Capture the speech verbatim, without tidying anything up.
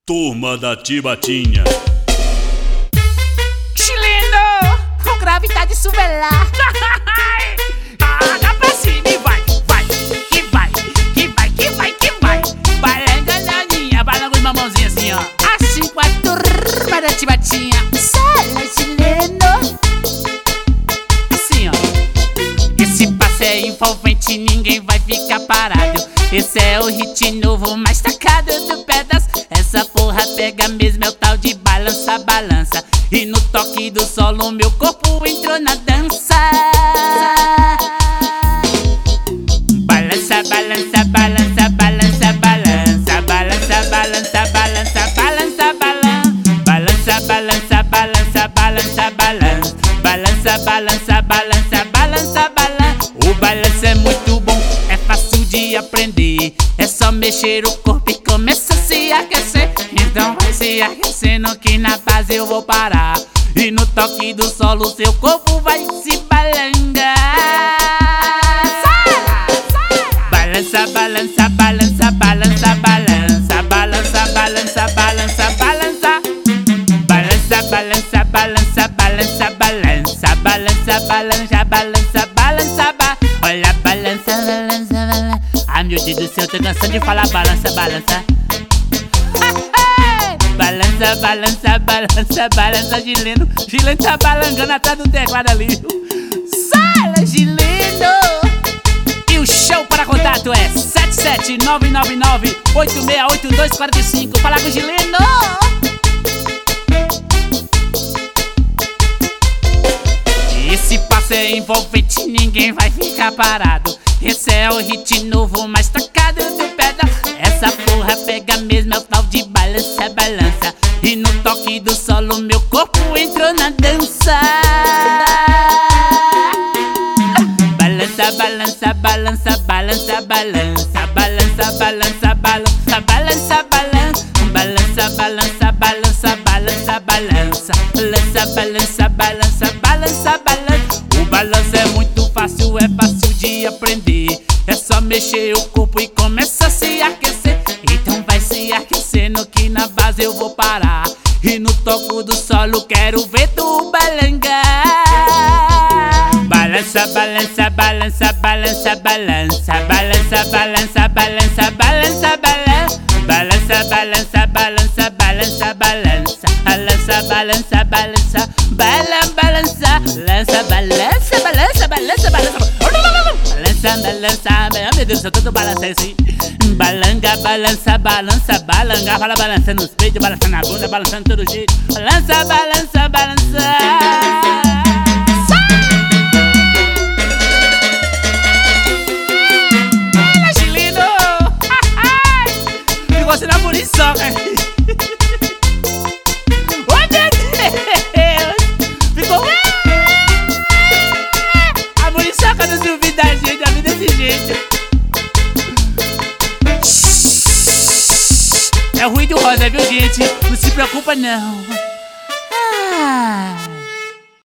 Turma da Tibatinha. Chileno, com gravidade subelar. Haga pra cima e vai, vai, que vai, que vai, que vai, que vai. Balanga naninha, balanga os mamãozinhos assim, ó. Assim com a turma da Tibatinha. Sala, chileno. Assim, ó. Esse passo é envolvente, ninguém vai ficar parado. Esse é o hit novo, mais tacado do pedaço. Essa porra pega mesmo, é o tal de balança, balança. E no toque do solo meu corpo entrou na dança. Balança, balança, balança, balança, balança. Balança, balança, balança, balança, balança. Balança, balança, balança, balança, balança. Balança, balança, balança, balança, balança. O balanço é muito bom, é fácil de aprender. É só mexer o corpo e começa a se aquecer. Então vai se aquecendo que na base eu vou parar. E no toque do solo seu corpo vai se balançar. Balança, balança, balança, balança, balança. Balança, balança, balança, balança. Balança, balança, balança, balança, balança. Balança, balança, balança, balança, balança. Olha, balança, balança, balança. Ai meu Deus do céu, tô cansando de falar balança, balança. Balança, balança, balança, balança, Gileno. Gileno tá balangando atrás do teclado ali. Sala, Gileno. E o show para contato é sete sete nove nove nove oito seis oito dois quatro cinco. Fala com o Gileno. Esse passo é envolvente, ninguém vai ficar parado. Esse é o hit novo, mais tocado do pedaço. Essa porra pega mesmo, é o tal de balança, balança. E no toque do solo meu corpo entrou na dança. Balança, balança, balança, balança, balança. Balança, balança, balança, balança, balança. Balança, balança, balança, balança, balança. Balança, balança, balança, balança, balança. O balanço é muito fácil, é fácil de aprender. É só mexer o corpo e começa a se aquecer. Então vai se aquecendo que na base eu vou parar. E no toco do solo quero ver tu balangar. Balança, balança, balança, balança, balança. Balança, balança, balança, balança, balança. Balança, balança, balança, balança, balança. Balança, balança, balança, balança, balança. Balança, balança, balança, balança, balança. Balança, balança, meu Deus, eu tô balançando assim. Balanga, balança, balança, balanga. Fala balançando nos peitos, balançando na bunda, balançando todo jeito. Balança, balança, balança. Olha, Chileno. Ficou assim na muriçoca. Oh, meu Deus. Ficou a muriçoca dos ouvidos da gente, a vida desse jeito. É ruim do rosa, viu, gente? Não se preocupa, não. Ah.